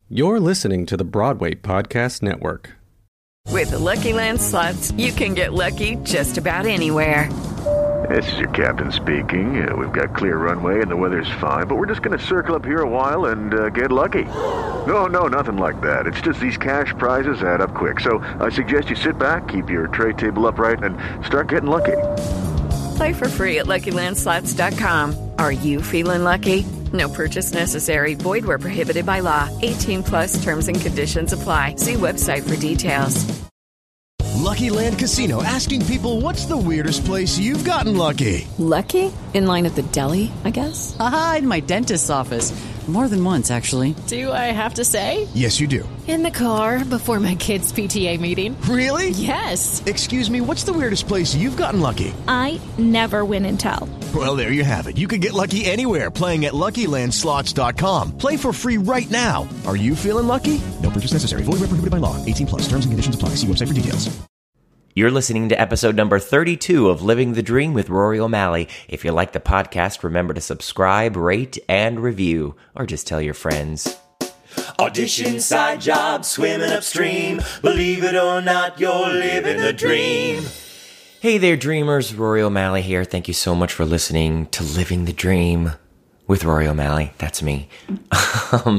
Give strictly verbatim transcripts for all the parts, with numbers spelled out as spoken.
You're listening to the Broadway Podcast Network. With the Lucky Land Slots, you can get lucky just about anywhere. This is your captain speaking. Uh, we've got clear runway and the weather's fine, but we're just going to circle up here a while and uh, get lucky. No, no, nothing like that. It's just these cash prizes add up quick. So I suggest you sit back, keep your tray table upright, and start getting lucky. Play for free at Lucky Land Slots dot com. Are you feeling lucky? No purchase necessary. Void where prohibited by law. eighteen plus terms and conditions apply. See website for details. Lucky Land Casino, asking people, what's the weirdest place you've gotten lucky? Lucky? In line at the deli, I guess? Aha, in my dentist's office. More than once, actually. Do I have to say? Yes, you do. In the car before my kids' P T A meeting. Really? Yes. Excuse me, what's the weirdest place you've gotten lucky? I never win and tell. Well, there you have it. You can get lucky anywhere, playing at Lucky Land Slots dot com. Play for free right now. Are you feeling lucky? No purchase necessary. Void where prohibited by law. eighteen plus. Terms and conditions apply. See website for details. You're listening to episode number thirty-two of Living the Dream with Rory O'Malley. If you like the podcast, remember to subscribe, rate, and review, or just tell your friends. Audition, side job, swimming upstream. Believe it or not, you're living the dream. Hey there, dreamers. Rory O'Malley here. Thank you so much for listening to Living the Dream with Rory O'Malley. That's me. um,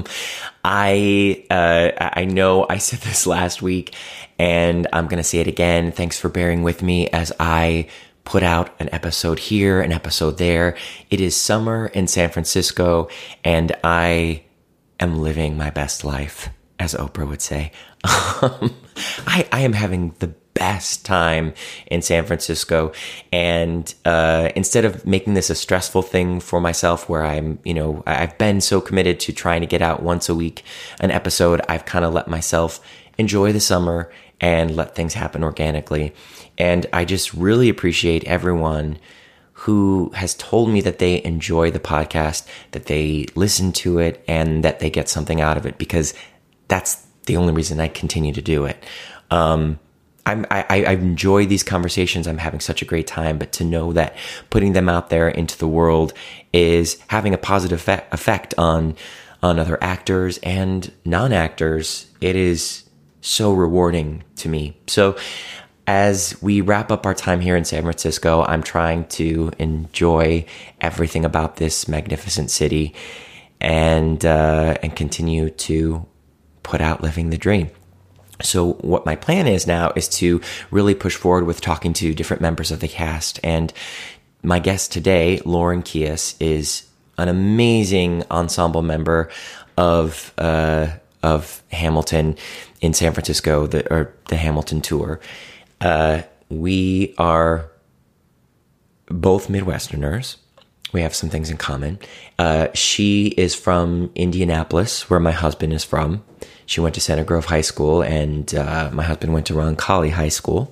I uh, I know I said this last week, and I'm going to say it again. Thanks for bearing with me as I put out an episode here, an episode there. It is summer in San Francisco, and I am living my best life, as Oprah would say. Um, I, I am having the best time in San Francisco, and uh, instead of making this a stressful thing for myself where I'm, you know, I've been so committed to trying to get out once a week an episode, I've kind of let myself enjoy the summer and let things happen organically. And I just really appreciate everyone who has told me that they enjoy the podcast, that they listen to it, and that they get something out of it, because that's the only reason I continue to do it. Um, I'm, I, I enjoy these conversations. I'm having such a great time, but to know that putting them out there into the world is having a positive fe- effect on, on other actors and non-actors, it is so rewarding to me. So as we wrap up our time here in San Francisco, I'm trying to enjoy everything about this magnificent city and, uh, and continue to put out Living the Dream. So what my plan is now is to really push forward with talking to different members of the cast. And my guest today, Lauren Kies, is an amazing ensemble member of uh, of Hamilton in San Francisco, the, or the Hamilton tour. Uh, we are both Midwesterners. We have some things in common. Uh, she is from Indianapolis, where my husband is from. She went to Center Grove High School, and uh, my husband went to Roncalli High School.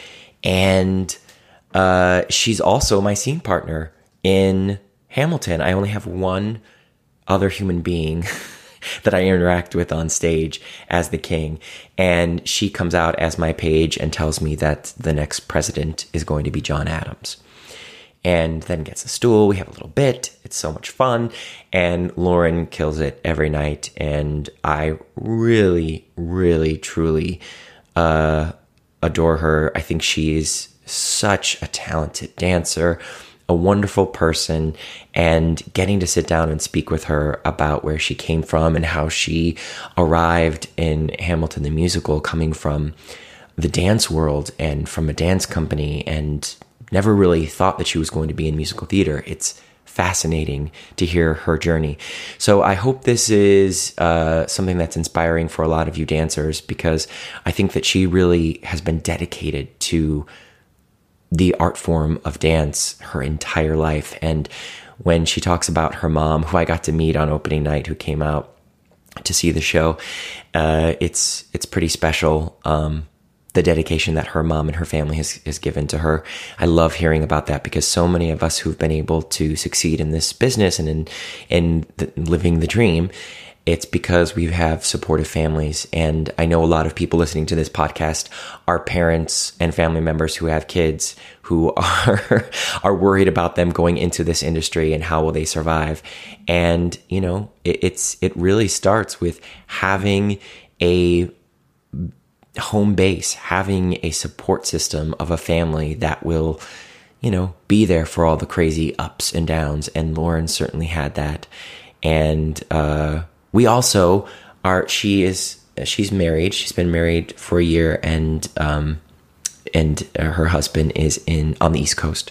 And uh, she's also my scene partner in Hamilton. I only have one other human being that I interact with on stage as the king. And she comes out as my page and tells me that the next president is going to be John Adams. And then gets a stool. We have a little bit. It's so much fun. And Lauren kills it every night. And I really, really, truly uh, adore her. I think she is such a talented dancer, a wonderful person, and getting to sit down and speak with her about where she came from and how she arrived in Hamilton the musical, coming from the dance world and from a dance company, and never really thought that she was going to be in musical theater. It's fascinating to hear her journey. So I hope this is uh, something that's inspiring for a lot of you dancers, because I think that she really has been dedicated to the art form of dance her entire life. And when she talks about her mom, who I got to meet on opening night, who came out to see the show, uh, it's it's pretty special. Um, the dedication that her mom and her family has, has given to her. I love hearing about that, because so many of us who've been able to succeed in this business and in, in the, living the dream it's because we have supportive families. And I know a lot of people listening to this podcast are parents and family members who have kids who are are worried about them going into this industry and how will they survive. And, you know, it, it's it really starts with having a home base, having a support system of a family that will, you know, be there for all the crazy ups and downs. And Lauren certainly had that. And uh, we also are, she is, she's married. She's been married for a year, and um, and her husband is in on the East Coast.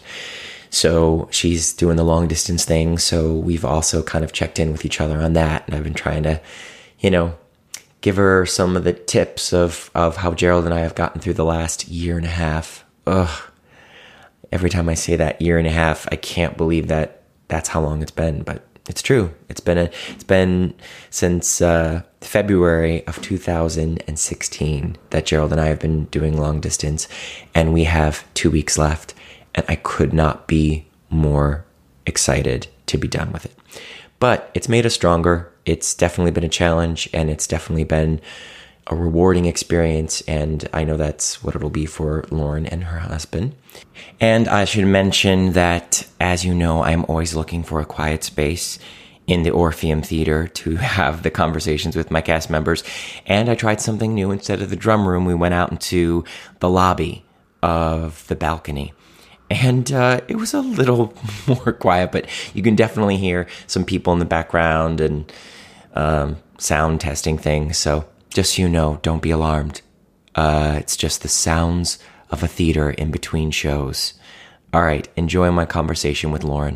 So she's doing the long distance thing. So we've also kind of checked in with each other on that. And I've been trying to, you know, give her some of the tips of, of how Gerald and I have gotten through the last year and a half. Ugh. Every time I say that, year and a half, I can't believe that that's how long it's been, but it's true. It's been a, it's been since uh, February of two thousand sixteen that Gerald and I have been doing long distance, and we have two weeks left, and I could not be more excited to be done with it. But it's made us stronger. It's definitely been a challenge, and it's definitely been a rewarding experience, and I know that's what it'll be for Lauren and her husband. And I should mention that, as you know, I'm always looking for a quiet space in the Orpheum Theater to have the conversations with my cast members. And I tried something new. Instead of the drum room, we went out into the lobby of the balcony. And uh, it was a little more quiet, but you can definitely hear some people in the background and um, sound testing things. So just so you know, don't be alarmed. Uh, it's just the sounds of a theater in between shows. All right, enjoy my conversation with Lauren.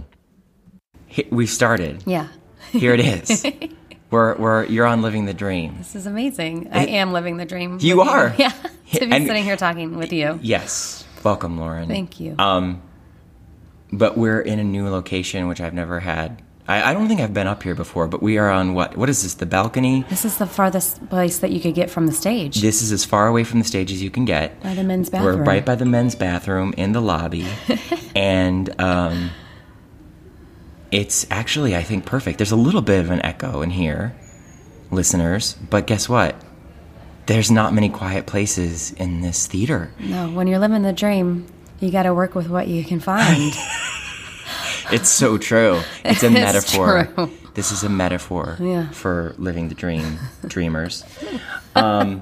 We've started. Yeah. Here it is. we're we're you're on Living the Dream. This is amazing. I am living the dream. You are. You. Yeah. To be And- sitting here talking with you. Yes. Welcome, Lauren. Thank you. Um, but we're in a new location, which I've never had. I, I don't think I've been up here before, but we are on what? What is this, the balcony? This is the farthest place that you could get from the stage. This is as far away from the stage as you can get. By the men's bathroom. We're right by the men's bathroom in the lobby. and um, it's actually, I think, perfect. There's a little bit of an echo in here, listeners, but guess what? There's not many quiet places in this theater. No, when you're living the dream, you got to work with what you can find. It's so true. It's a It's metaphor. true. This is a metaphor Yeah. for living the dream, dreamers. Um,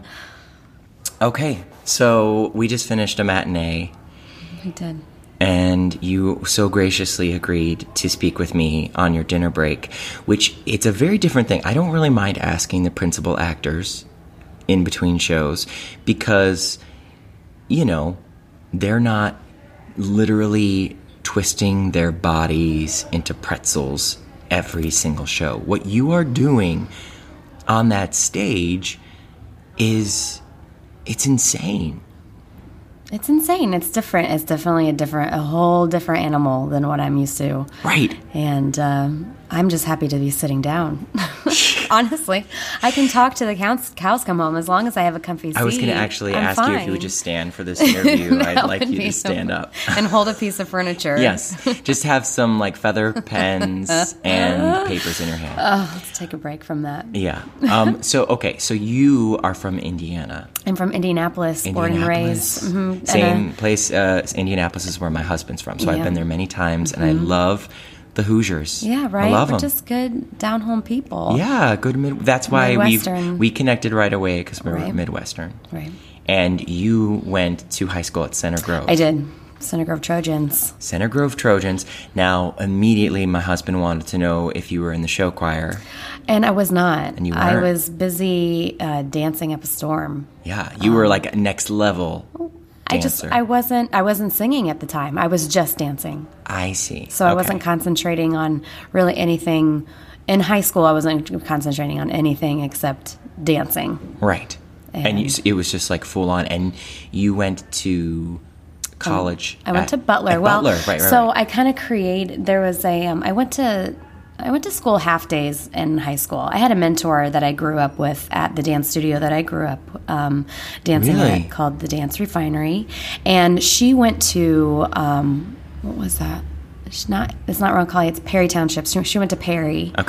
okay, so we just finished a matinee, We did. and you so graciously agreed to speak with me on your dinner break, which it's a very different thing. I don't really mind asking the principal actors in between shows because, you know, they're not literally twisting their bodies into pretzels every single show. What you are doing on that stage is, it's insane. It's insane. It's different. It's definitely a different, a whole different animal than what I'm used to. Right. And um, I'm just happy to be sitting down. Honestly, I can talk to the cows, cows come home as long as I have a comfy seat. I was going to actually I'm ask you if fine. you would just stand for this interview. I'd That like would you be to stand so- up. and hold a piece of furniture. Yes. Just have some like feather pens and papers in your hand. Oh, let's take a break from that. Yeah. Um, so, okay. So you are from Indiana. I'm from Indianapolis, born and Indianapolis. raised. Mm-hmm. Same place. Uh, Indianapolis is where my husband's from. So I've Yeah. been there many times, and I love the Hoosiers. Yeah, right. I love We're them. just good down home people. Yeah, good mid. That's why we Midwestern. we connected right away because we're Right. Midwestern. Right. And you went to high school at Center Grove. I did. Center Grove Trojans. Center Grove Trojans. Now, immediately, my husband wanted to know if you were in the show choir. And I was not. And you I weren't. was busy uh, dancing up a storm. Yeah, you were like a next level dancer. I just I wasn't I wasn't singing at the time. I was just dancing. I see. So I Okay. wasn't concentrating on really anything. In high school, I wasn't concentrating on anything except dancing. Right. And, And- you, it was just like full on. And you went to college. I went at- to Butler. at well, Butler, right, right. so right. I kind of created. There was a. Um, I went to. I went to school half days in high school. I had a mentor that I grew up with at the dance studio that I grew up um, dancing Really? at, called the Dance Refinery, and she went to um, what was that? It's not. It's not Roncalli. It's Perry Township. She, she went to Perry. Okay.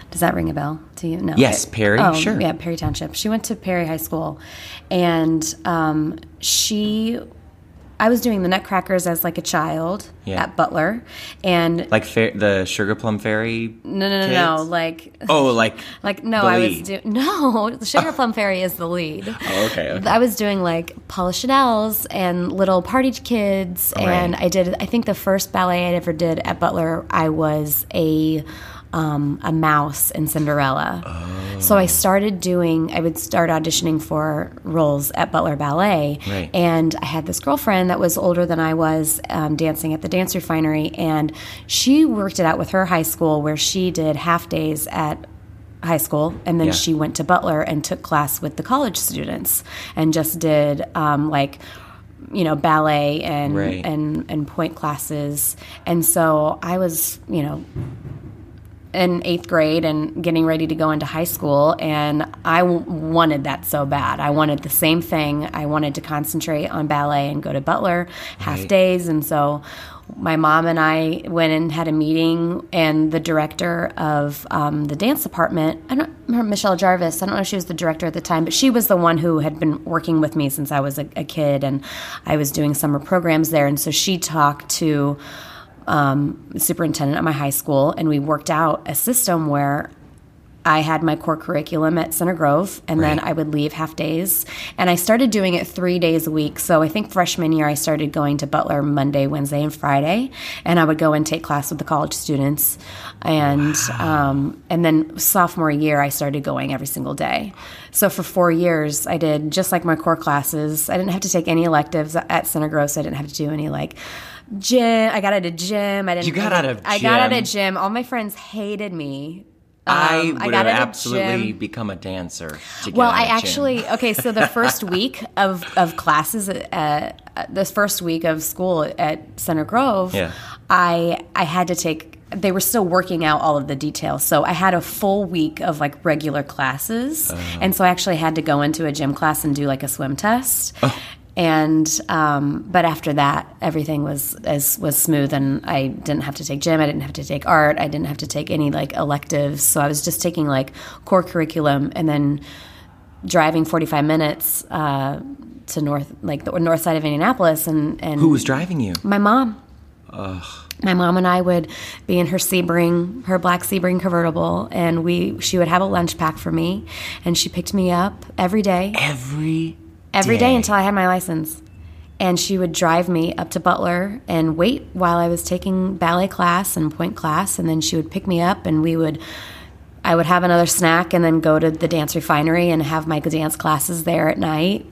Does that ring a bell to you? No. Yes, Perry, oh, sure. Yeah, Perry Township. She went to Perry High School, and um, she, I was doing the Nutcrackers as like a child yeah. at Butler, and like fa- the Sugar Plum Fairy. No, no, no, kids? no. Like oh, like like no, the I lead. was doing no. The Sugar Plum Fairy is the lead. Oh, okay, okay. I was doing like Paula Chanel's and Little Party Kids, Right. and I did. I think the first ballet I ever did at Butler, I was a. Um, a mouse in Cinderella. Oh. So I started doing, I would start auditioning for roles at Butler Ballet. Right. And I had this girlfriend that was older than I was, um, dancing at the Dance Refinery. And she worked it out with her high school where she did half days at high school. And then Yeah. she went to Butler and took class with the college students and just did um, like, you know, ballet and, right. and, and point classes. And so I was, you know, in eighth grade and getting ready to go into high school, and I w- wanted that so bad. I wanted the same thing. I wanted to concentrate on ballet and go to Butler half Right. days, and so my mom and I went and had a meeting, and the director of um, the dance department, I don't remember, Michelle Jarvis, I don't know if she was the director at the time, but she was the one who had been working with me since I was a, a kid, and I was doing summer programs there, and so she talked to Um, superintendent at my high school, and we worked out a system where I had my core curriculum at Center Grove, and Right. then I would leave half days. And I started doing it three days a week. So I think freshman year I started going to Butler Monday, Wednesday, and Friday, and I would go and take class with the college students. And wow. um, and then sophomore year I started going every single day. So for four years I did just like my core classes. I didn't have to take any electives at Center Grove, so I didn't have to do any like gym. I got out of gym. I didn't. You got out of I gym. got out of gym. All my friends hated me. Um, I I would got have out of absolutely gym. become a dancer. To get Well, out I of gym. actually okay. So the first week of of classes, at, uh, this first week of school at Center Grove, Yeah. I I had to take. They were still working out all of the details, so I had a full week of like regular classes, Uh. and so I actually had to go into a gym class and do like a swim test. Oh. And um, but after that, everything was as was smooth, and I didn't have to take gym. I didn't have to take art. I didn't have to take any like electives. So I was just taking like core curriculum, and then driving forty-five minutes uh, to north, like the north side of Indianapolis. And, and Who was driving you? My mom. Ugh. My mom and I would be in her Sebring, her black Sebring convertible, and we she would have a lunch pack for me, and she picked me up every day. Every Every day. day until I had my license. And she would drive me up to Butler and wait while I was taking ballet class and point class, and then she would pick me up, and we would, I would have another snack and then go to the Dance Refinery and have my dance classes there at night,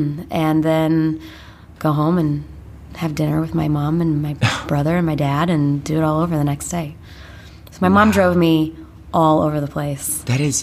and then go home and have dinner with my mom and my brother and my dad and do it all over the next day. So my wow. mom drove me all over the place. That is...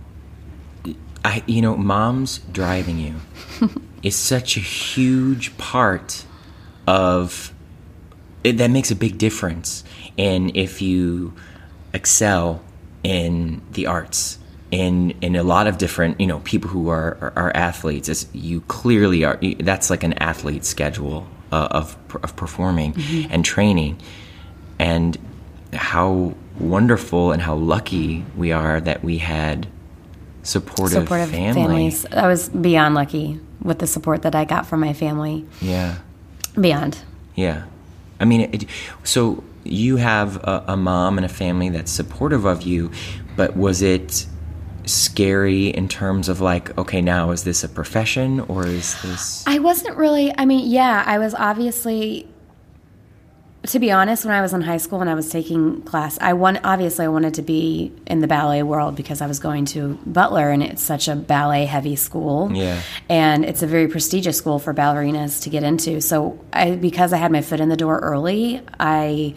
I, you know, moms driving you is such a huge part of it, that makes a big difference in if you excel in the arts. In in a lot of different, you know, people who are are, are athletes, as you clearly are. That's like an athlete schedule uh, of of performing mm-hmm. and training, and how wonderful and how lucky we are that we had. Supportive, supportive family. families. I was beyond lucky with the support that I got from my family. Yeah. Beyond. Yeah. I mean, it, so you have a, a mom and a family that's supportive of you, but was it scary in terms of like, okay, now is this a profession or is this... I wasn't really, I mean, yeah, I was obviously... To be honest, when I was in high school and I was taking class, I want obviously I wanted to be in the ballet world because I was going to Butler, and it's such a ballet-heavy school. Yeah. And it's a very prestigious school for ballerinas to get into. So I, because I had my foot in the door early, I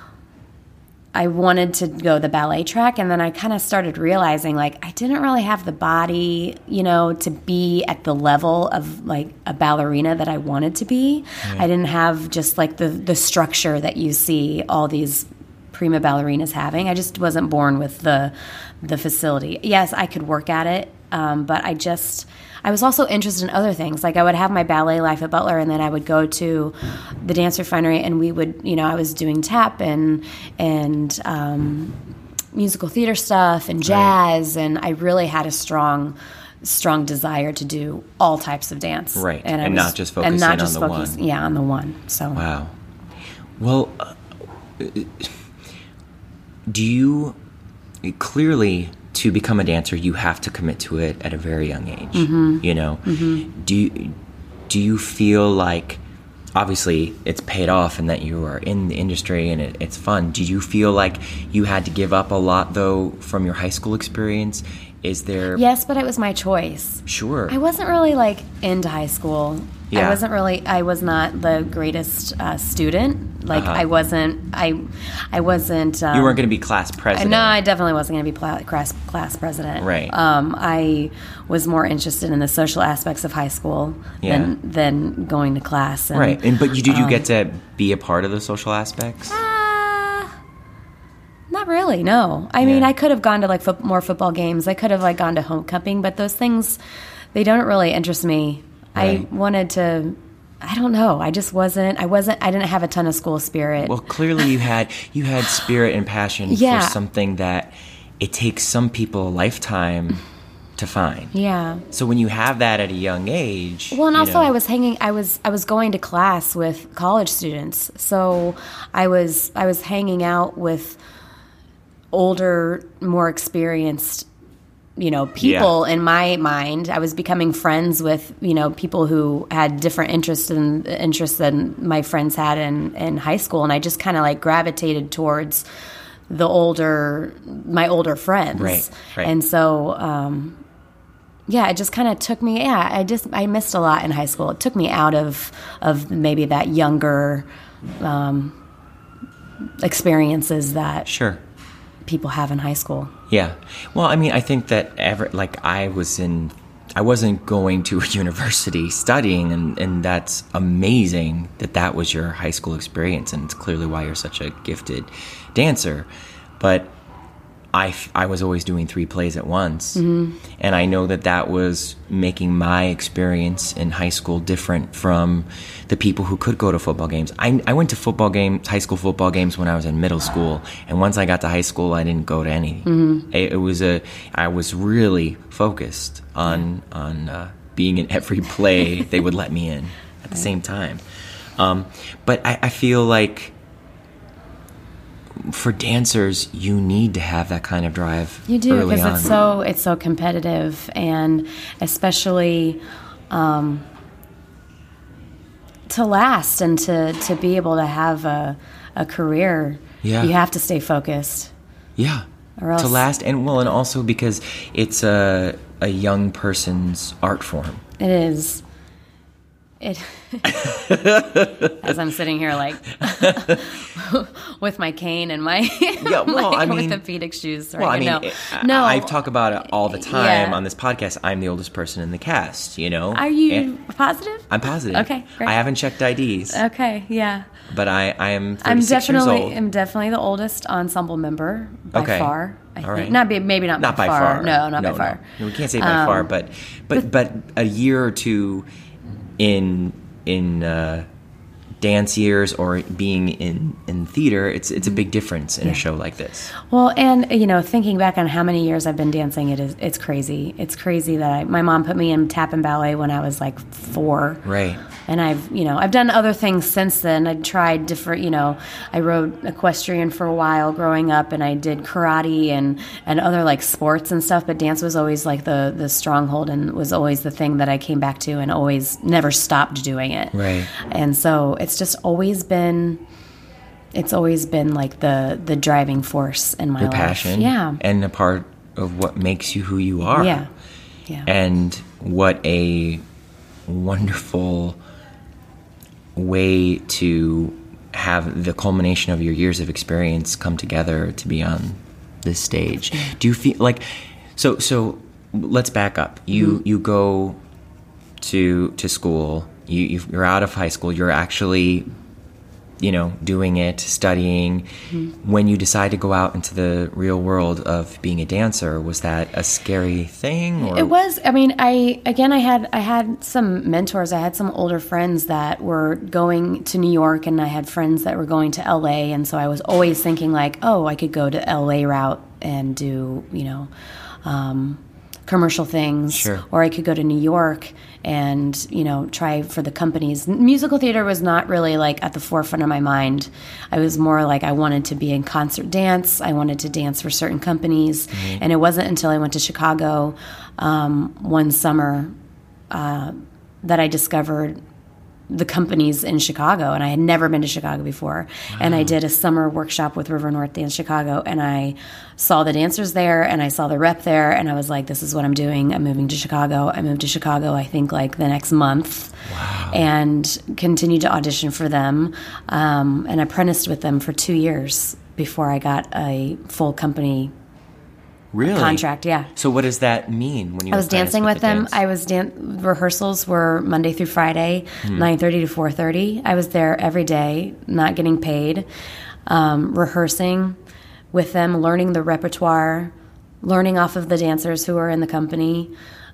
I wanted to go the ballet track, and then I kind of started realizing, like, I didn't really have the body, you know, to be at the level of, like, a ballerina that I wanted to be. Right. I didn't have just, like, the, the structure that you see all these prima ballerinas having. I just wasn't born with the the facility. Yes, I could work at it, um, but I just... I was also interested in other things. Like I would have my ballet life at Butler, and then I would go to the Dance Refinery, and we would, you know, I was doing tap and and um, musical theater stuff and jazz, right. and I really had a strong, strong desire to do all types of dance. Right, and, and was, not just focus and not in just on the focus, one. Yeah, on the one. So wow. Well, uh, do you clearly to become a dancer you have to commit to it at a very young age? Mm-hmm. You know, mm-hmm. do you, do you feel like obviously it's paid off and that you are in the industry and it, it's fun? Do you feel like you had to give up a lot though from your high school experience? Is there? Yes, but it was my choice. Sure. I wasn't really like into high school. Yeah. I wasn't really. I was not the greatest uh, student. Like Uh-huh. I wasn't. I. I wasn't. Um, you weren't going to be class president. No, I definitely wasn't going to be pla- class class president. Right. Um, I was more interested in the social aspects of high school Yeah. than than going to class. And, right. And but you, did you um, get to be a part of the social aspects? Uh, not really. No. I mean, Yeah. I could have gone to like fo- more football games. I could have like gone to homecoming, but those things, they don't really interest me. Right. I wanted to. I don't know. I just wasn't. I wasn't. I didn't have a ton of school spirit. Well, clearly you had you had spirit and passion Yeah. for something that it takes some people a lifetime to find. Yeah. So when you have that at a young age, Well, and you also know, I was hanging. I was I was going to class with college students, so I was I was hanging out with older, more experienced, you know, people Yeah. in my mind. I was becoming friends with, you know, people who had different interests and interests than my friends had in, in high school. And I just kind of like gravitated towards the older, my older friends. Right, right. And so, um, yeah, it just kind of took me, yeah, I just, I missed a lot in high school. It took me out of, of maybe that younger, um, experiences that sure. people have in high school. Yeah. Well, I mean, I think that ever like I was in, I wasn't going to a university studying, and, and that's amazing that that was your high school experience, and it's clearly why you're such a gifted dancer. But I, I was always doing three plays at once, Mm-hmm. and I know that that was making my experience in high school different from the people who could go to football games. I, I went to football games, high school football games when I was in middle school, and once I got to high school, I didn't go to any. Mm-hmm. It, it was a I was really focused on on uh, being in every play they would let me in at the same time. Um, but I, I feel like for dancers, you need to have that kind of drive. You do, early because on. it's so it's so competitive, and especially um, to last and to, to be able to have a a career. Yeah. You have to stay focused. Yeah. Or else- to last, and well, and also because it's a a young person's art form. It is. It. As I'm sitting here, like with my cane and my Yeah, well, my, I mean, with the Phoenix shoes. Right Well, I mean, now. it- no, I, I talk about it all the time Yeah. on this podcast. I'm the oldest person in the cast. You know, Are you And positive? I'm positive. Okay, great. I haven't checked I Ds, Okay, yeah. but I I am I'm thirty-six definitely years old. I'm definitely the oldest ensemble member by Okay. far. I All think. right. Not be, maybe not, Not by, by far. far. No, not No, by far. No, we can't say by Um, far, but but but a year or two in in uh, dance years or being in, in theater, it's it's a big difference in Yeah. a show like this. Well, and you know, thinking back on how many years I've been dancing, it is it's crazy. It's crazy that I, my mom put me in tap and ballet when I was like four. Right. And I've, you know, I've done other things since then. I tried different, you know, I rode equestrian for a while growing up, and I did karate and, and other like sports and stuff. But dance was always like the, the stronghold, and was always the thing that I came back to, and always never stopped doing it. Right. And so it's just always been, it's always been like the, the driving force in my Your life. passion. Yeah. And a part of what makes you who you are. Yeah. Yeah. And what a wonderful way to have the culmination of your years of experience come together to be on this stage. Do you feel like so so let's back up. You Mm-hmm. you go to to school, you you- you're out of high school, you're actually you know, doing it, studying. Mm-hmm. When you decide to go out into the real world of being a dancer, was that a scary thing? Or? It was. I mean, I again, I had I had some mentors. I had some older friends that were going to New York, and I had friends that were going to L A. And so I was always thinking like, oh, I could go to L A route and do, you know, um, commercial things. Sure. Or I could go to New York and, you know, try for the companies. Musical theater was not really like at the forefront of my mind. I was more like I wanted to be in concert dance. I wanted to dance for certain companies. Mm-hmm. And it wasn't until I went to Chicago um, one summer uh, that I discovered the companies in Chicago, and I had never been to Chicago before. Wow. And I did a summer workshop with River North Dance Chicago, and I saw the dancers there, and I saw the rep there, and I was like, this is what I'm doing. I'm moving to Chicago. I moved to Chicago, I think, like the next month. Wow. And continued to audition for them, um, and apprenticed with them for two years before I got a full company Really? contract. Yeah. So what does that mean when you? I was dancing with, with them. dance? I was dan- rehearsals were Monday through Friday, hmm. nine thirty to four thirty. I was there every day, not getting paid, um, rehearsing with them, learning the repertoire, learning off of the dancers who were in the company.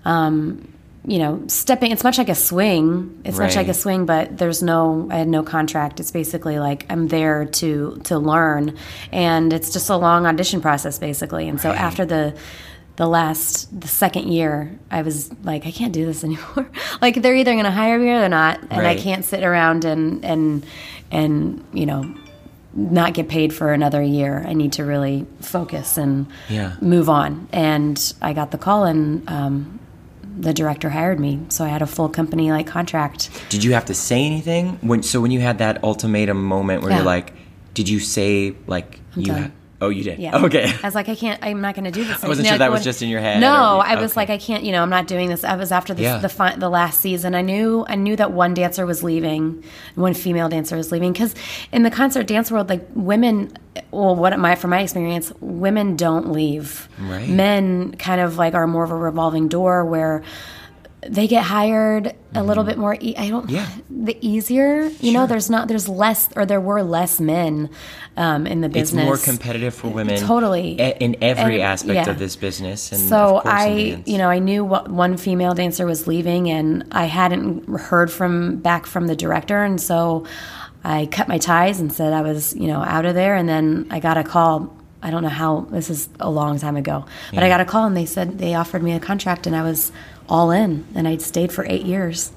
Um, you know, stepping. It's much like a swing. It's right. much like a swing, but there's no. I had no contract. It's basically like I'm there to to learn, and it's just a long audition process, basically. And so right. after the the last the second year, I was like, I can't do this anymore. Like they're either going to hire me or they're not, and right. I can't sit around and and and you know. not get paid for another year. I need to really focus and yeah. move on. And I got the call, and um, the director hired me. So I had a full company like contract. Did you have to say anything? When so when you had that ultimatum moment where yeah. you're like, did you say like I'm you? done. Ha- oh, you did. Yeah. Okay. I was like, I can't. I'm not going to do this. I wasn't you know, sure that like, was when, just in your head. No, or, I was okay. like, I can't. You know, I'm not doing this. I was after the yeah. the, fi- the last season. I knew I knew that one dancer was leaving, one female dancer was leaving, because in the concert dance world, like women. Well, what my from my experience, women don't leave. Right. Men kind of like are more of a revolving door where they get hired mm-hmm. a little bit more. E- I don't. Yeah. The easier, you sure. know, there's not. There's less, or there were less men um, in the business. It's more competitive for women. Totally. A- in every and, aspect yeah. of this business. And so of course I, in dance. you know, I knew what one female dancer was leaving, and I hadn't heard from back from the director, and so I cut my ties and said I was, you know, out of there. And then I got a call. I don't know how. This is a long time ago, but yeah. I got a call, and they said they offered me a contract, and I was all in, and I'd stayed for eight years.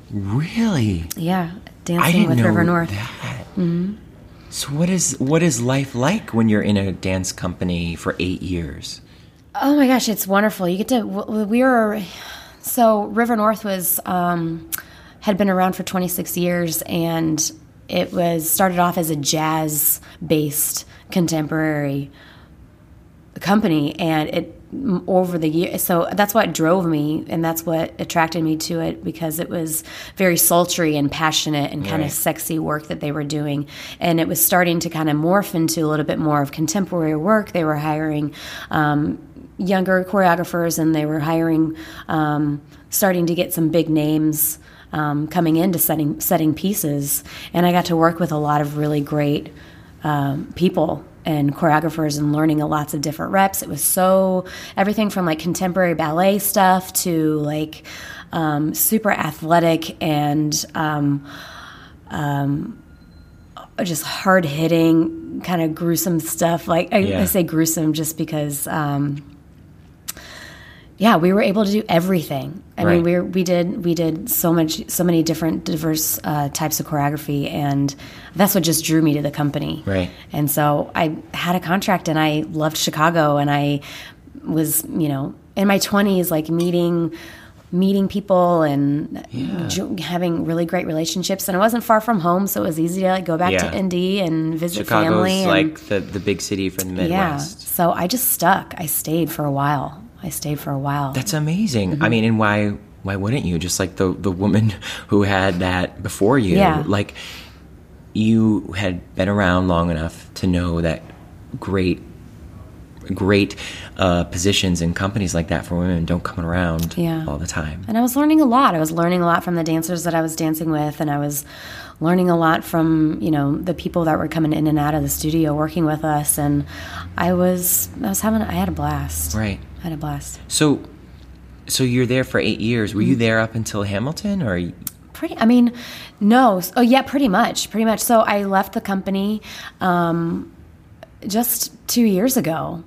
Really? Yeah, I dancing didn't with know River North. That. Mm-hmm. So what is what is life like when you're in a dance company for eight years? Oh my gosh, it's wonderful. You get to we were so River North was um, had been around for twenty-six years, and it was started off as a jazz based contemporary company, and it over the years, so that's what drove me, and that's what attracted me to it, because it was very sultry and passionate and kind right. of sexy work that they were doing, and it was starting to kind of morph into a little bit more of contemporary work. They were hiring um, younger choreographers, and they were hiring um, starting to get some big names um, coming into setting setting pieces, and I got to work with a lot of really great um, people and choreographers, and learning a lots of different reps. It was so everything from like contemporary ballet stuff to like um, super athletic and um, um, just hard hitting, kind of gruesome stuff. Like I, yeah. I say gruesome just because. Um, Yeah, we were able to do everything. I right. mean, we were, we did we did so much, so many different, diverse uh, types of choreography, and that's what just drew me to the company. Right. And so I had a contract, and I loved Chicago, and I was, you know, in my twenties, like meeting meeting people and yeah. jo- having really great relationships, and I wasn't far from home, so it was easy to like go back yeah. to Indy and visit Chicago's family. And, like the the big city from the Midwest. Yeah, so I just stuck. I stayed for a while. I stayed for a while. That's amazing. Mm-hmm. I mean, and why why wouldn't you? Just like the the woman who had that before you. Yeah. Like you had been around long enough to know that great great uh, positions in companies like that for women don't come around yeah. all the time. And I was learning a lot. I was learning a lot from the dancers that I was dancing with, and I was learning a lot from, you know, the people that were coming in and out of the studio working with us, and I was I was having I had a blast. Right. I had a blast. So so you're there for eight years. Were Mm-hmm. you there up until Hamilton, or Pretty, I mean, no. Oh, yeah, pretty much, pretty much. So I left the company um, just two years ago,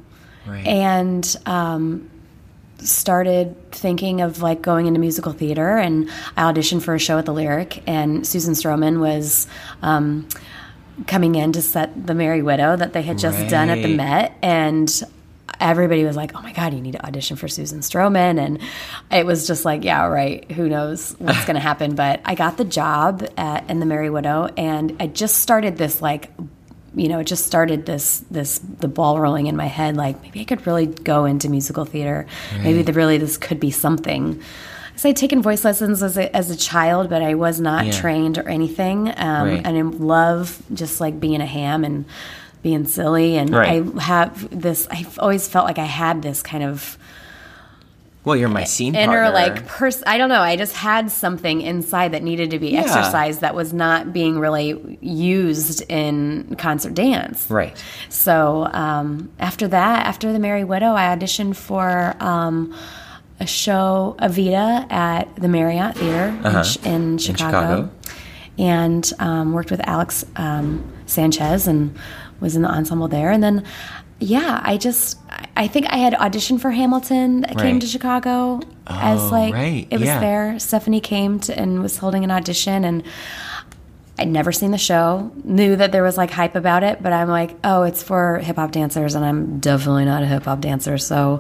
Right. And um, started thinking of like going into musical theater, and I auditioned for a show at the Lyric, and Susan Stroman was um, coming in to set The Merry Widow that they had just Right. done at the Met, and everybody was like, oh my God, you need to audition for Susan Stroman. And it was just like, yeah, right. Who knows what's going to happen? But I got the job at, in The Merry Widow, and I just started this like, you know, it just started this, this, the ball rolling in my head. Like maybe I could really go into musical theater. Right. Maybe the, really this could be something. So I'd taken voice lessons as a, as a child, but I was not Yeah. trained or anything. Um, Right. And I love just like being a ham and being silly. And Right. I have this, I've always felt like I had this kind of Well, you're my scene inner partner. like person. I don't know. I just had something inside that needed to be Yeah. exercised that was not being really used in concert dance. Right. So um, after that, after The Merry Widow, I auditioned for um, a show, Evita, at the Marriott Theater Uh-huh. in, Ch- in Chicago, Chicago. and um, worked with Alex um, Sanchez and was in the ensemble there. And then, yeah, I just, I think I had auditioned for Hamilton that came Right. to Chicago as Oh, like, right. it was Yeah. there. Stephanie came to, and was holding an audition, and I'd never seen the show, knew that there was like hype about it, but I'm like, oh, it's for hip hop dancers, and I'm definitely not a hip hop dancer. So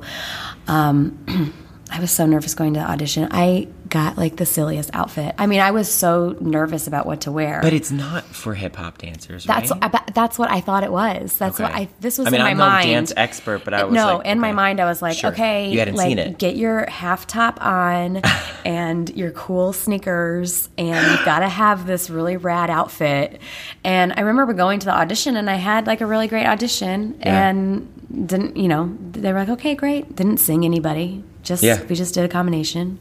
um, I was so nervous going to the audition. I got like the silliest outfit. I mean, I was so nervous about what to wear. But it's not for hip hop dancers, That's right? I, that's what I thought it was. That's Okay. what I. This was I mean, in my I'm mind. no dance expert, but I was no. like, in my okay. mind, I was like, Sure. okay, You hadn't like seen it. get your half top on and your cool sneakers, and you've got to have this really rad outfit. And I remember going to the audition, and I had like a really great audition, Yeah. and didn't, you know, they were like, okay, great. Didn't sing anybody. Just Yeah. we just did a combination,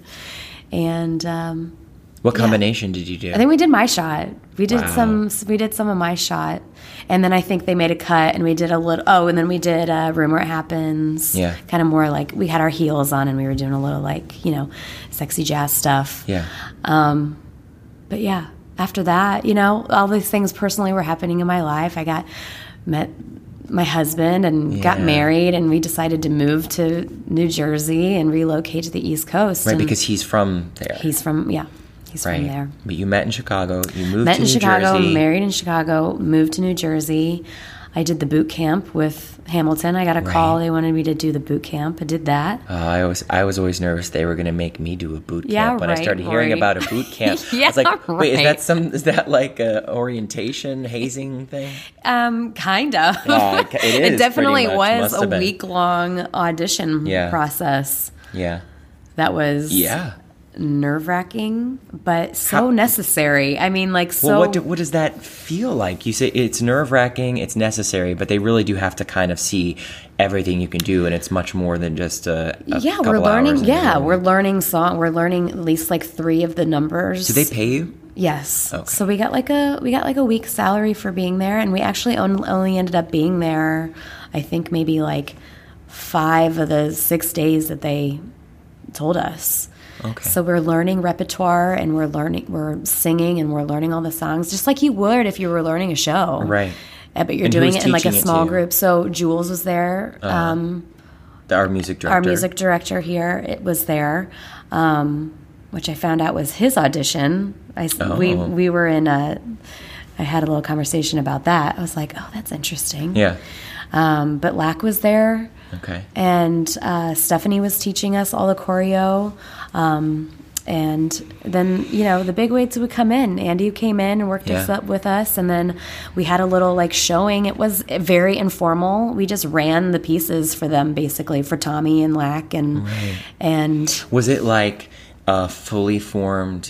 and. Um, What combination did you do? I think we did My Shot. We did Wow. some. We did some of My Shot, and then I think they made a cut, and we did a little. Oh, and then we did uh, Room Where It Happens. Yeah. Kind of more like we had our heels on, and we were doing a little like you know, sexy jazz stuff. Yeah. Um, but yeah, after that, you know, all these things personally were happening in my life. I got met my husband and got Yeah. married, and we decided to move to New Jersey and relocate to the East Coast. Right, and because he's from there. he's from yeah. He's right. from there. But you met in Chicago. You moved Met to in New Chicago, Jersey. married in Chicago, moved to New Jersey. I did the boot camp with Hamilton. I got a call. Right. They wanted me to do the boot camp. I did that. Uh, I was I was always nervous they were going to make me do a boot camp. Yeah, when I right, started hearing Rory. about a boot camp, Yeah, I was like, "Wait, is right. that some? Is that like a orientation hazing thing?" Um, kind of. Yeah, it- it is It definitely pretty much. was Must a have been. week long audition Yeah. process. Yeah, That was yeah. nerve wracking, but so How- necessary. I mean, like so. Well, what do, what does that feel like? You say it's nerve wracking, it's necessary, but they really do have to kind of see everything you can do, and it's much more than just a, a yeah, couple we're learning. hours in Yeah, the room. we're learning song. We're learning at least like three of the numbers. Do they pay you? Yes. Okay. So we got like a we got like a week's salary for being there, and we actually on, only ended up being there, I think maybe like five of the six days that they told us. Okay. So we're learning repertoire, and we're learning we're singing, and we're learning all the songs just like you would if you were learning a show. Right. Uh, But you're And doing who's it in like a teaching it to small you? group. So Jules was there. Uh-huh. Um, The, our music director. our music director here, it was there, um, which I found out was his audition. I, Oh. we, we were in a, I had a little conversation about that. I was like, oh, that's interesting. Yeah. Um, but Lack was there, Okay. and uh, Stephanie was teaching us all the choreo. Um, and then, you know, the big wigs would come in. Andy came in and worked us Yeah. up with us. And then we had a little like showing. It was very informal. We just ran the pieces for them, basically, for Tommy and Lack. And, Right. and Was it like a fully formed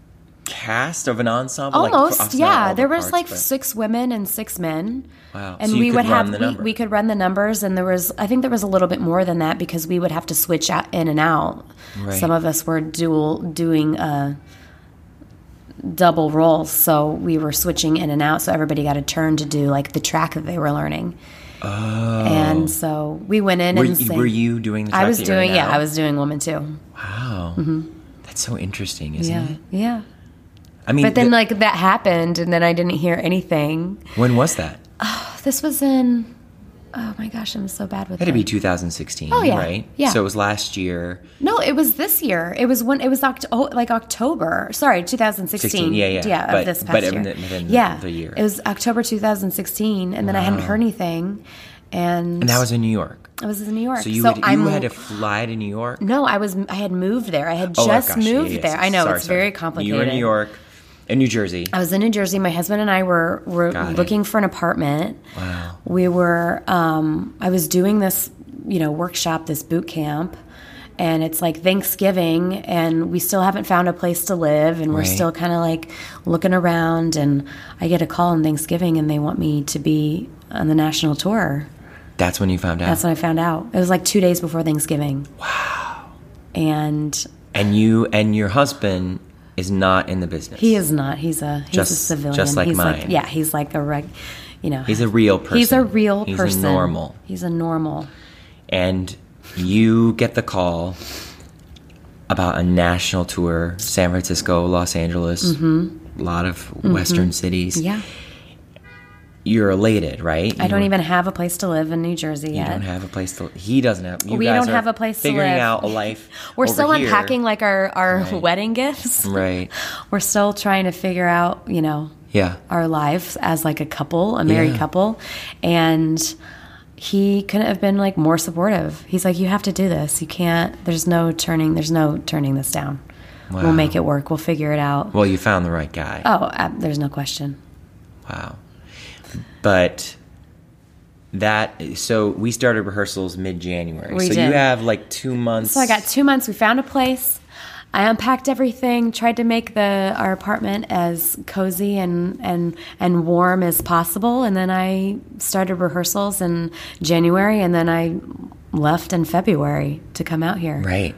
cast of an ensemble? Like, almost, obviously not yeah. all There the was parts, like but- six women and six men. Wow. And So you we could would run have the we, number. we could run the numbers, and there was I think there was a little bit more than that because we would have to switch out in and out. Right. Some of us were dual doing a double roles, so we were switching in and out. So everybody got a turn to do like the track that they were learning. Oh. And so we went in Were, and you, sang. were you doing the track I was that you're in doing yeah, now? I was doing Woman too. Wow. That's so interesting, isn't Yeah, it? yeah. I mean, But then the- like that happened, and then I didn't hear anything. when was that? This was in Oh my gosh, I'm so bad with It had to it. be two thousand sixteen, Oh, yeah. right? Yeah. So it was last year. No, it was this year. It was when it was Oct- oh, like October. Sorry, two thousand sixteen. sixteen, yeah, yeah. Yeah, But- of this past but year. within- within the- yeah, the year. It was October two thousand sixteen, and then I hadn't heard anything. And, And that was in New York. I was in New York. So you, so had, you I'm, had to fly to New York? No, I was. I had moved there. I had Oh, just gosh, yeah, moved yeah, there. yeah. I know Sorry, it's sorry. very complicated. You were in New York, in New Jersey. I was in New Jersey. My husband and I were were Got it. looking for an apartment. Wow. We were. Um, I was doing this, you know, workshop, this boot camp, and it's like Thanksgiving, and we still haven't found a place to live, and we're Right. still kind of like looking around. And I get a call on Thanksgiving, and they want me to be on the national tour. That's when you found out. That's when I found out. It was like two days before Thanksgiving. Wow. And And you and your husband is not in the business. he is not. He's a he's Just- a civilian. just like he's mine. Like, yeah, he's like a reg. You know, He's a real person. He's a real He's person. a normal. He's a normal. And you get the call about a national tour, San Francisco, Los Angeles, Mm-hmm. a lot of Western cities. Yeah. You're elated, right? I don't You- even have a place to live in New Jersey You yet. don't have a place to. He doesn't have. You We guys don't are have a place to figuring live. out a life. We're over still here. unpacking like our, our Right. wedding gifts. Right. We're still trying to figure out, you know, Yeah. our lives as like a couple, a married Yeah. couple. And he couldn't have been like more supportive. He's like, you have to do this. You can't, there's no turning, there's no turning this down. Wow. We'll make it work. We'll figure it out. Well, you found the right guy. Oh, uh, there's no question. Wow. But that so we started rehearsals mid-January. We so did. you have like two months. So I got two months. We found a place. I unpacked everything, tried to make the our apartment as cozy and, and, and warm as possible. And then I started rehearsals in January, and then I left in February to come out here. Right.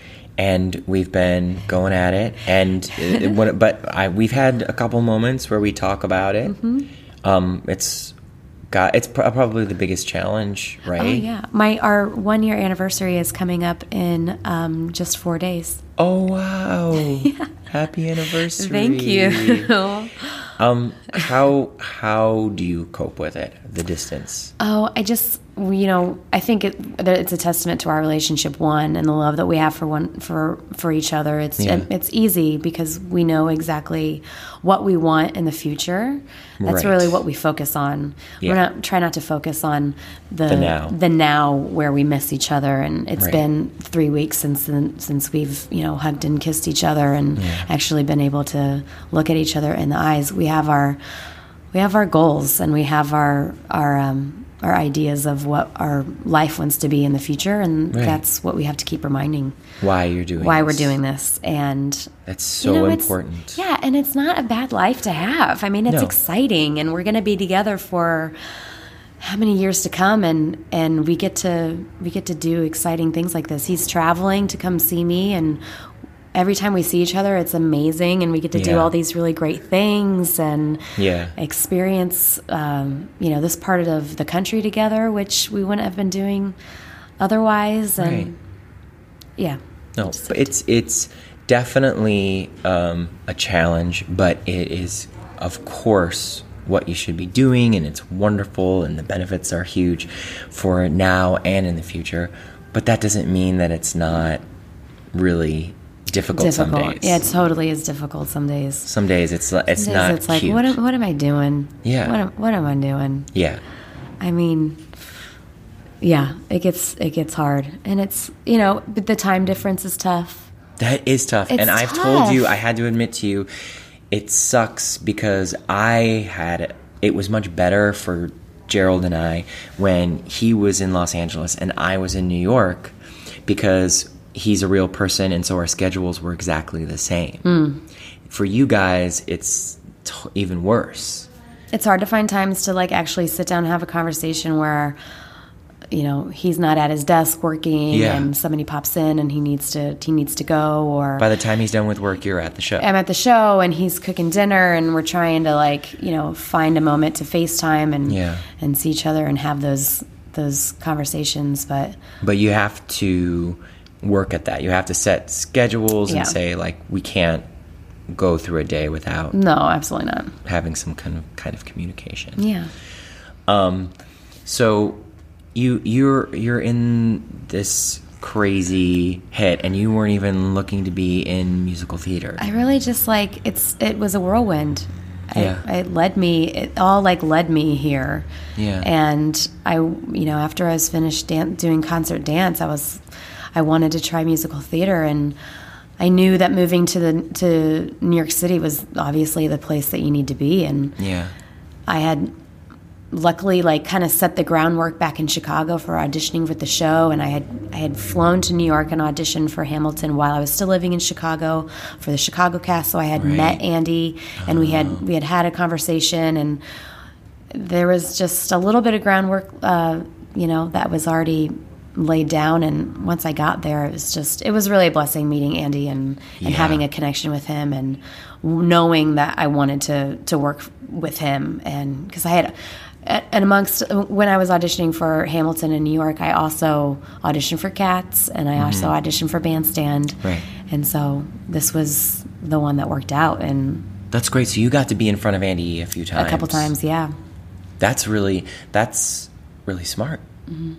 And we've been going at it, and it, when, but I, we've had a couple moments where we talk about it. Mm-hmm. Um, it's got it's pr- probably the biggest challenge, right? Oh yeah, my our one year anniversary is coming up in um, just four days. Oh wow! Yeah. Happy anniversary! Thank you. um, how how do you cope with it? The distance. Oh, I just you know I think it, that it's a testament to our relationship, one, and the love that we have for one for for each other. It's Yeah. it, it's easy because we know exactly what we want in the future. That's Right. really what we focus on. Yeah. We're not try not to focus on the The now. the now where we miss each other. And it's Right. been three weeks since since we've you know hugged and kissed each other and Yeah. actually been able to look at each other in the eyes. We have our we have our goals, and we have our our um, our ideas of what our life wants to be in the future, and Right. that's what we have to keep reminding. Why you're doing Why this. we're doing this, and That's so you know, it's- important. Yeah, and it's not a bad life to have. I mean, it's No. exciting, and we're going to be together for how many years to come, and and we get to we get to do exciting things like this. He's traveling to come see me, and every time we see each other, it's amazing, and we get to do Yeah. all these really great things and Yeah. experience, um, you know, this part of the country together, which we wouldn't have been doing otherwise. And Right. yeah, No, but it's it's definitely um, a challenge, but it is, of course, what you should be doing, and it's wonderful, and the benefits are huge for now and in the future. But that doesn't mean that it's not really difficult, difficult. some days. Yeah, it totally is difficult some days. Some days it's it's Some days not it's like, cute. what am, what am I doing? Yeah. What am, what am I doing? yeah. I mean, yeah, it gets it gets hard, and it's you know, but the time difference is tough. That is tough. It's and I've told you, tough. I had to admit to you, it sucks because I had, it was much better for Gerald and I when he was in Los Angeles and I was in New York, because he's a real person, and so our schedules were exactly the same. Mm. For you guys, it's t- even worse. It's hard to find times to like actually sit down and have a conversation where, you know, he's not at his desk working, Yeah. and somebody pops in and he needs to he needs to go, or By the time he's done with work, you're at the show. I'm at the show and he's cooking dinner, and we're trying to like you know find a moment to FaceTime and Yeah. and see each other and have those those conversations. But But you have to work at that. You have to set schedules Yeah. and say, like, we can't go through a day without no, absolutely not. having some kind of kind of communication. Yeah. Um, so you you're you're in this crazy hit, and you weren't even looking to be in musical theater. I really just like it's. It was a whirlwind. Yeah. I, it led me. It all like led me here. Yeah. And I, you know, after I was finished dan- doing concert dance, I was, I wanted to try musical theater, and I knew that moving to the to New York City was obviously the place that you need to be. And yeah. I had luckily like kind of set the groundwork back in Chicago for auditioning for the show, and I had I had flown to New York and auditioned for Hamilton while I was still living in Chicago for the Chicago cast. So I had right. met Andy, and we had we had had a conversation, and there was just a little bit of groundwork, uh, you know, that was already laid down. And once I got there, it was just it was really a blessing meeting Andy and, and yeah. having a connection with him, and knowing that I wanted to to work with him, and because I had. And amongst when I was auditioning for Hamilton in New York, I also auditioned for Cats, and I mm-hmm. also auditioned for Bandstand. Right. And so this was the one that worked out. And that's great. So you got to be in front of Andy a few times. A couple times, yeah. That's really that's really smart. Mm-hmm.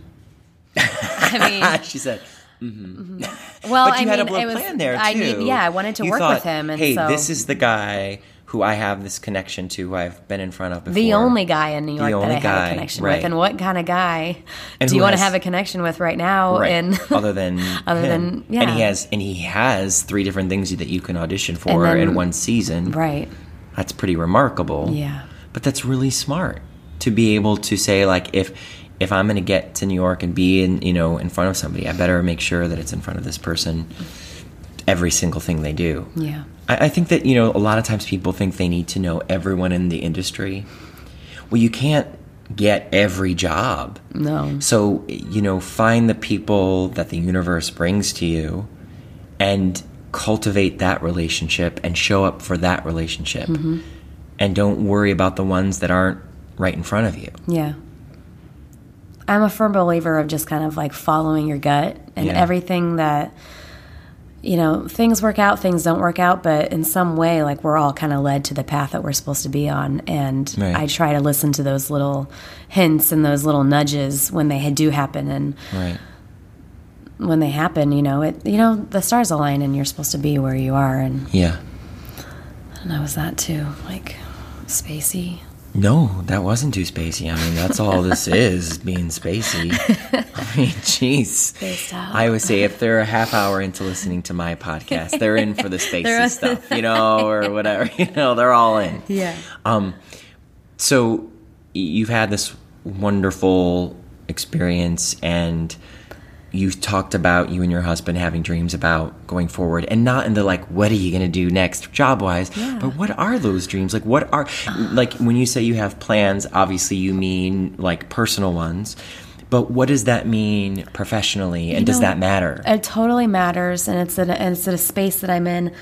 I mean, she said. Mm-hmm. Mm-hmm. Well, but you I had mean, a little it was, plan there too. I need, yeah, I wanted to you work thought, with him, and hey, so this is the guy who I have this connection to, who I've been in front of before. The only guy in New York that I guy, have a connection right. with. And what kind of guy and do you want has, to have a connection with right now? Right. And other than other him. than yeah, and he has and he has three different things that you can audition for then, in one season. Right. That's pretty remarkable. Yeah. But that's really smart to be able to say, like, if if I'm going to get to New York and be in you know in front of somebody, I better make sure that it's in front of this person. Every single thing they do. Yeah. I, I think that, you know, a lot of times people think they need to know everyone in the industry. Well, you can't get every job. No. So, you know, find the people that the universe brings to you and cultivate that relationship and show up for that relationship. Mm-hmm. And don't worry about the ones that aren't right in front of you. Yeah. I'm a firm believer of just kind of like following your gut, and yeah. everything that, you know, things work out, things don't work out, but in some way, like, we're all kind of led to the path that we're supposed to be on. And right. I try to listen to those little hints and those little nudges when they do happen. And right. when they happen, you know, it, you know, the stars align and you're supposed to be where you are. And yeah. And I was that too, like, spacey. No, that wasn't too spacey. I mean, that's all this is, being spacey. I mean, jeez. Spaced out. I would say if they're a half hour into listening to my podcast, they're in for the spacey stuff, you know, or whatever. You know, they're all in. Yeah. Um. So you've had this wonderful experience, and you talked about you and your husband having dreams about going forward, and not in the like, what are you going to do next job wise, yeah. but what are those dreams? Like, what are, like, when you say you have plans, obviously you mean like personal ones, but what does that mean professionally, and you does know, that matter? It totally matters, and it's in a, it's in a space that I'm in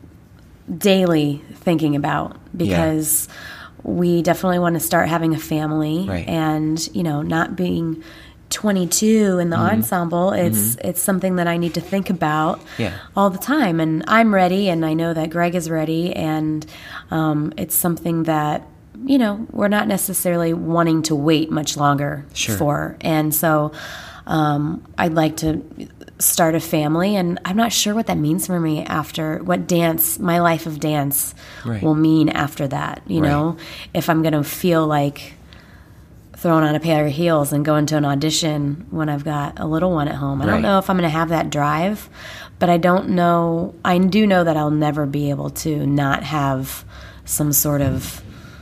daily thinking about, because yeah. we definitely want to start having a family, right. and, you know, not being twenty-two in the mm-hmm. ensemble, it's mm-hmm. it's something that I need to think about yeah. all the time. And I'm ready, and I know that Greg is ready, and um, it's something that, you know, we're not necessarily wanting to wait much longer sure. for. And so um, I'd like to start a family, and I'm not sure what that means for me after, what dance, my life of dance right. will mean after that, you right. know, if I'm going to feel like throwing on a pair of heels and going to an audition when I've got a little one at home. I right. don't know if I'm going to have that drive, but I don't know. I do know that I'll never be able to not have some sort of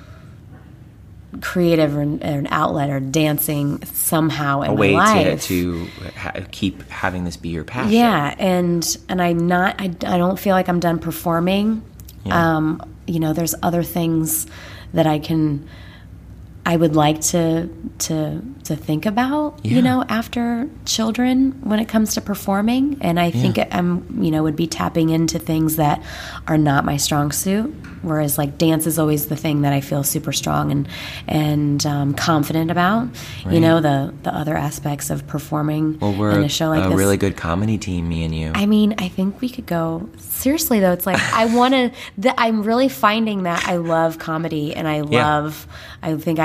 creative or, or an outlet or dancing somehow in a my way life. to, to ha- keep having this be your passion. Yeah, and and I'm not. I, I don't feel like I'm done performing. Yeah. Um, you know, there's other things that I can. I would like to to to think about, yeah. you know, after children when it comes to performing, and I think yeah. I'm, you know, would be tapping into things that are not my strong suit. Whereas, like, dance is always the thing that I feel super strong and and um, confident about. Right. You know, the the other aspects of performing well, we're in a show like a this. really good comedy team, me and you. I mean, I think we could go. Seriously, though, it's like I want to. I'm really finding that I love comedy, and I love. Yeah. I think I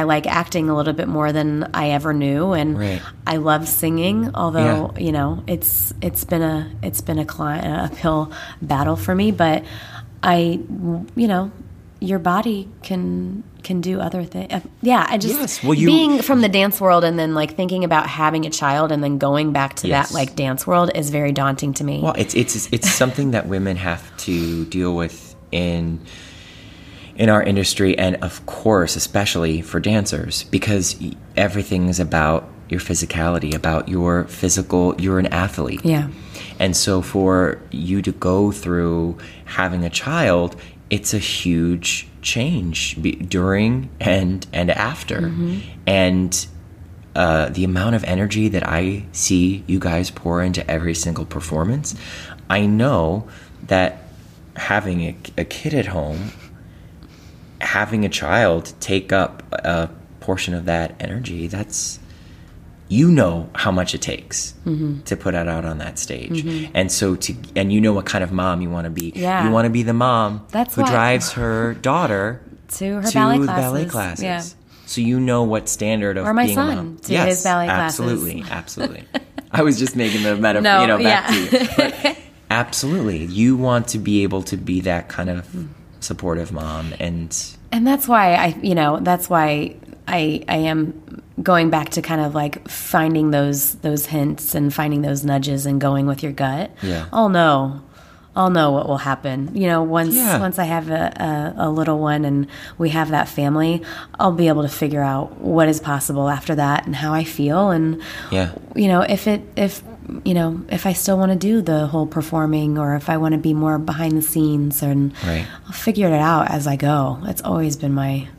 like acting a little bit more than I ever knew, and Right. I love singing. Although Yeah. you know, it's it's been a it's been a climb, an uphill battle for me. But I, you know, your body can can do other things. Uh, yeah, I just Yes, well, you- being from the dance world and then like thinking about having a child and then going back to Yes. that like dance world is very daunting to me. Well, it's it's it's something that women have to deal with in in our industry, and of course, especially for dancers, because everything is about your physicality, about your physical. You're an athlete, Yeah. and so for you to go through having a child, it's a huge change be, during and and after, Mm-hmm. and. Uh, the amount of energy that I see you guys pour into every single performance, I know that having a, a kid at home, having a child take up a portion of that energy, that's, you know how much it takes Mm-hmm. to put it out on that stage. And so to, and you know what kind of mom you want to be. Yeah. You want to be the mom That's who why- drives her daughter To her to ballet the classes. ballet classes. Yeah. So you know what standard of Or my being son a mom. to his ballet classes. Absolutely, absolutely. I was just making the metaphor, No, you know, back yeah. to you. But absolutely, you want to be able to be that kind of supportive mom, and And that's why I, you know, that's why I, I am going back to kind of like finding those those hints and finding those nudges and going with your gut. Yeah. I'll know, I'll know what will happen. You know, once Yeah. once I have a, a, a little one and we have that family, I'll be able to figure out what is possible after that and how I feel, and yeah, you know, if it if you know if I still want to do the whole performing, or if I want to be more behind the scenes, and right. I'll figure it out as I go. It's always been my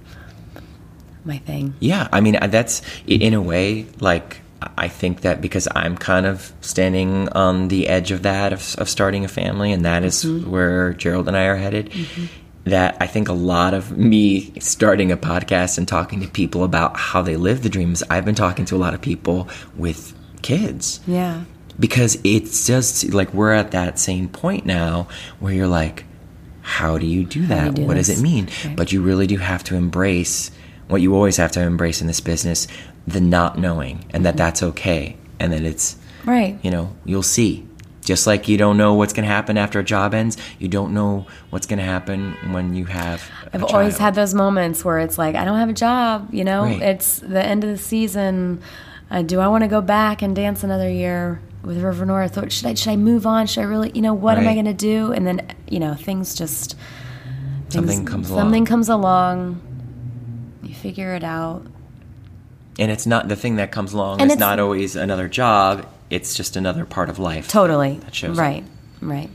my thing. Yeah, I mean, that's in a way, like, I think that because I'm kind of standing on the edge of that, of, of starting a family, and that is Mm-hmm. where Gerald and I are headed, that I think a lot of me starting a podcast and talking to people about how they live the dreams, I've been talking to a lot of people with kids. Yeah. Because it's just, like, we're at that same point now where you're like, how do you do that? do you do what does this? it mean? Right. But you really do have to embrace what you always have to embrace in this business, the not knowing, and that that's okay, and that it's, Right. you know, you'll see. Just like you don't know what's going to happen after a job ends, you don't know what's going to happen when you have a I've always child. had those moments where it's like, I don't have a job, you know, Right. it's the end of the season. Uh, do I want to go back and dance another year with River North? Or should I, should I move on? Should I really, you know, what am I Right. going to do? And then, you know, things just, things, Something comes along. something comes along. You figure it out. And it's not the thing that comes along. And It's, it's- not always another job. It's just another part of life. Totally. That shows up. Right. Right.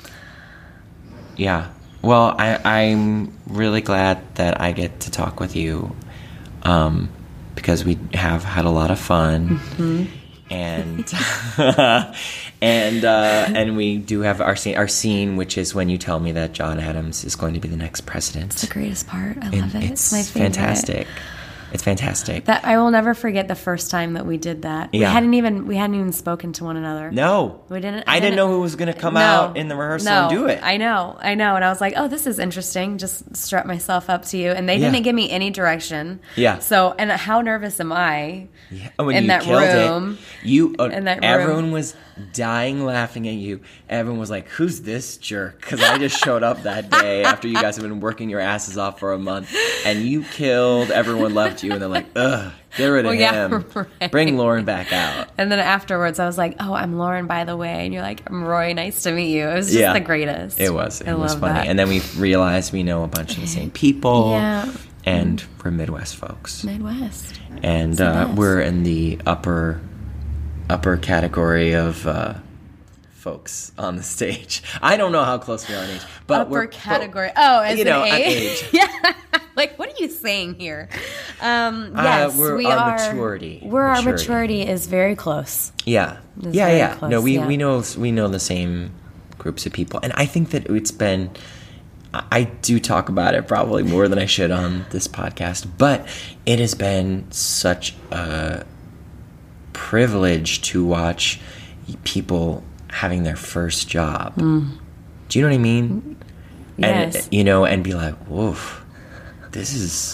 Yeah. Well, I, I'm really glad that I get to talk with you, um, because we have had a lot of fun, Mm-hmm. and and uh, and we do have our scene, our scene, which is when you tell me that John Adams is going to be the next president. It's the greatest part. I And love it. It's, It's my favorite. fantastic. It's fantastic. That I will never forget the first time that we did that. We Yeah. hadn't even we hadn't even spoken to one another. no, We didn't. I didn't know who was going to come No. out in the rehearsal no, and do it. I know, I know, and I was like, "Oh, this is interesting." Just strut myself up to you, and they Yeah. didn't give me any direction. Yeah. So, and how nervous am I? Yeah, when in you that killed room. it, you uh, In that room. everyone was dying laughing at you. Everyone was like, "Who's this jerk?" Because I just showed up that day after you guys have been working your asses off for a month, and you killed. Everyone loved you, and they're like, "Ugh, get rid of Well, yeah, him. right. Bring Lauren back out." And then afterwards, I was like, "Oh, I'm Lauren, by the way," and you're like, "I'm Roy. Nice to meet you." It was just Yeah. the greatest. It was. It I was love funny, that. and then we realized we know a bunch of the same people. Yeah. And we're Midwest folks, Midwest. and So uh, nice. we're in the upper upper category of uh, folks on the stage. I don't know how close we are in age, but Upper we're category. Oh, as you an know, an age. age. Yeah. Like, what are you saying here? Um, Uh, yes, we're- we our are. maturity. We're our Maturity. maturity is very close. Yeah, It's yeah, very yeah. close, no, we yeah. we know we know the same groups of people, and I think that it's been. I- I do talk about it probably more than I should on this podcast, but it has been such a privilege to watch people having their first job. Mm. Do you know what I mean? Yes. And you know, and be like, "Whoa, this is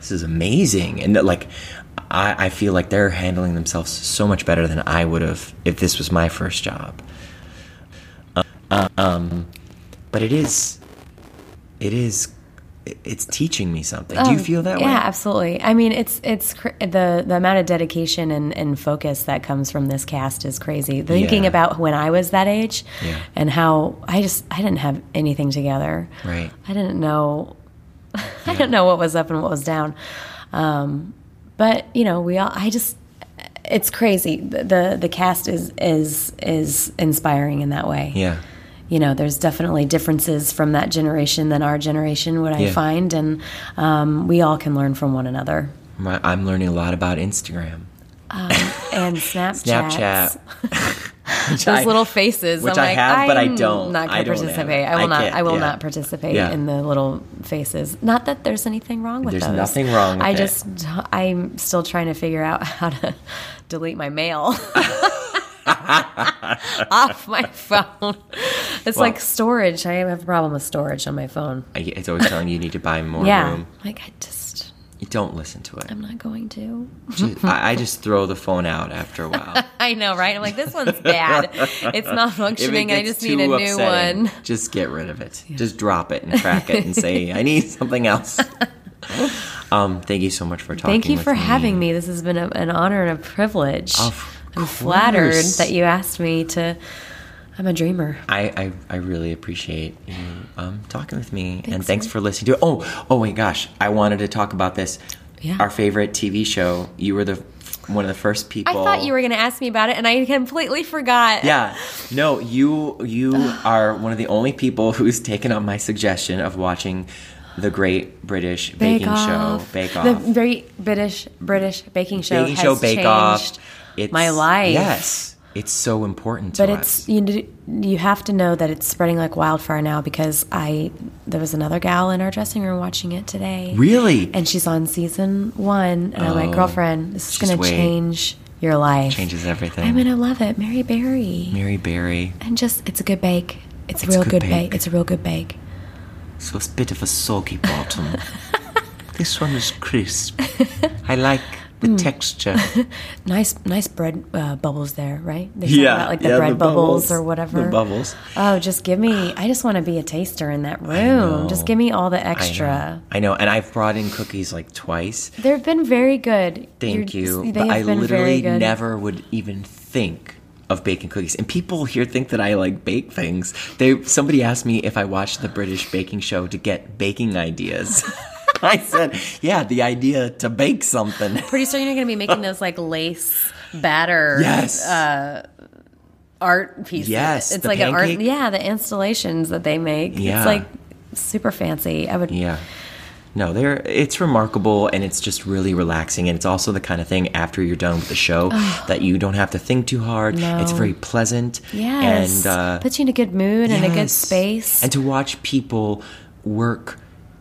this is amazing. And like, I, I feel like they're handling themselves so much better than I would have if this was my first job. Uh, um, but it is, it is, it's teaching me something. Do you feel that yeah, way? Yeah, absolutely. I mean, it's it's cr- the the amount of dedication and, and focus that comes from this cast is crazy. Thinking Yeah. about when I was that age Yeah. and how I just I didn't have anything together. Right. I didn't know I didn't know what was up and what was down. Um, but you know, we all I just it's crazy. The, the the cast is is is inspiring in that way. Yeah. You know, there's definitely differences from that generation than our generation, what I Yeah. find, and um, we all can learn from one another. My, I'm learning a lot about Instagram. Um, and Snapchat. Snapchat. Those I- little faces. which I'm I like, have, but I I'm don't. not I going to don't have participate. it. I will I not. can't, I will yeah. not participate Yeah. in the little faces. Not that there's anything wrong with There's those. nothing wrong with I it. just, I'm still trying to figure out how to delete my mail. Off my phone. It's Well- like storage. I have a problem with storage on my phone. I, it's always telling you you need to buy more yeah. room. Like, I just, You don't listen to it. I'm not going to. Just- I, I just throw the phone out after a while. I know, right? I'm like, this one's bad. It's not If it functioning. I gets just need a too new upsetting, one. Just get rid of it. Just drop it and crack it and say, I need something else. Um, thank you so much for talking Thank you with for me. having me. This has been a, an honor and a privilege. Of I'm course. flattered that you asked me to. I'm a dreamer. I, I, I really appreciate you um, talking with me. and Thanks, thanks Rick. for listening to it. Oh, oh my gosh. I wanted to talk about this. Yeah. Our favorite T V show. You were the one of the first I people. thought you were going to ask me about it, and I completely forgot. Yeah. No, you you are one of the only people who's taken up my suggestion of watching the Great British Bake Baking Off. Show. Bake Off. The Great British British Baking Show Baking has Show Bake changed Off. It's, my life. Yes. It's so important to But us. it's you. d- You have to know that it's spreading like wildfire now because I there was another gal in our dressing room watching it today. Really? And she's on season one, and I'm like, Oh, girlfriend, this is just going to wait. change your life. Changes everything. I'm gonna love it, Mary Berry. Mary Berry. And just, it's a good bake. It's a It's real good good bake. bake. It's a real good bake. So it's a bit of a soggy bottom. This one is crisp. I like the Mm. texture. Nice, nice bread uh, bubbles there, right? They talk about like the yeah, bread bubbles, bubbles. or whatever. The bubbles. Oh, just give me. I just want to be a taster in that know. room. Just give me all the I extra. know. I know, and I've brought in cookies like twice. They've been very good. Thank You're- you. They But have I been very literally good. never would even think of baking cookies. And people here think that I like bake things. They somebody asked me if I watched the British baking show to get baking ideas. I said, yeah, the idea to bake something. Pretty soon you're going to be making those like lace batter. Yes. Uh, art pieces. Yes, It's the like an art. pancake? Yeah, the installations that they make. Yeah. It's like super fancy. I would. Yeah. No, they're it's remarkable and it's just really relaxing, and it's also the kind of thing after you're done with the show that you don't have to think too hard. No. It's very pleasant. Yes. And uh, puts you in a good mood and a good yes. space. And to watch people work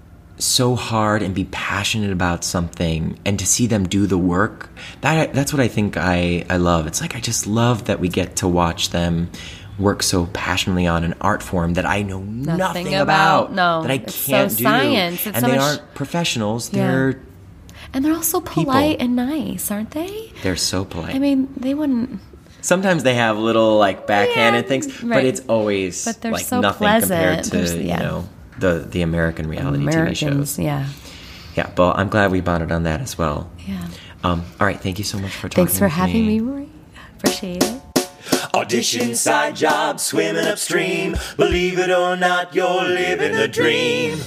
so hard and be passionate about something and to see them do the work, that that's what I think I, I love. It's like I just love that we get to watch them work so passionately on an art form that I know nothing, Nothing about, about. No, that I it's can't so do. science. It's and so they much- aren't professionals. Yeah. They're And they're also polite and nice, aren't they? they're so polite. I mean, they wouldn't. Sometimes they have little like backhanded Yeah, things, but right. it's always But they're like so nothing pleasant. compared to There's- yeah. you know the the American reality T V Americans, shows. yeah. Yeah, but I'm glad we bonded on that as well. Yeah. Um, all right, thank you so much for talking. Thanks for with having me, Rory. Appreciate it. Audition, side job, swimming upstream. Believe it or not, you're living the dream.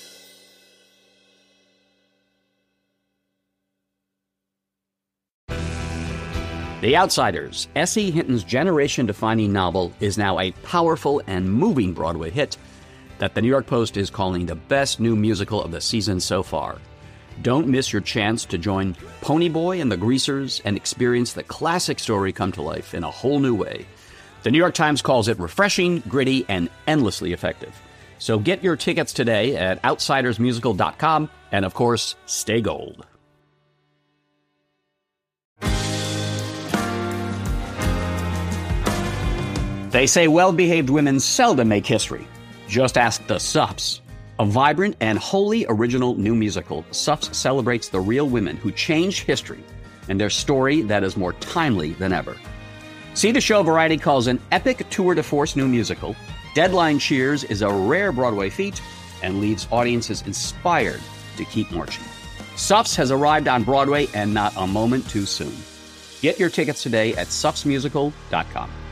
The Outsiders, S E. Hinton's generation-defining novel, is now a powerful and moving Broadway hit that the New York Post is calling the best new musical of the season so far. Don't miss your chance to join Ponyboy and the Greasers and experience the classic story come to life in a whole new way. The New York Times calls it refreshing, gritty, and endlessly effective. So get your tickets today at outsiders musical dot com, and of course, stay gold. They say well-behaved women seldom make history. Just ask the Sups. A vibrant and wholly original new musical, Suffs celebrates the real women who changed history and their story that is more timely than ever. See the show Variety calls an epic tour de force new musical. Deadline cheers is a rare Broadway feat and leaves audiences inspired to keep marching. Suffs has arrived on Broadway and not a moment too soon. Get your tickets today at suffs musical dot com.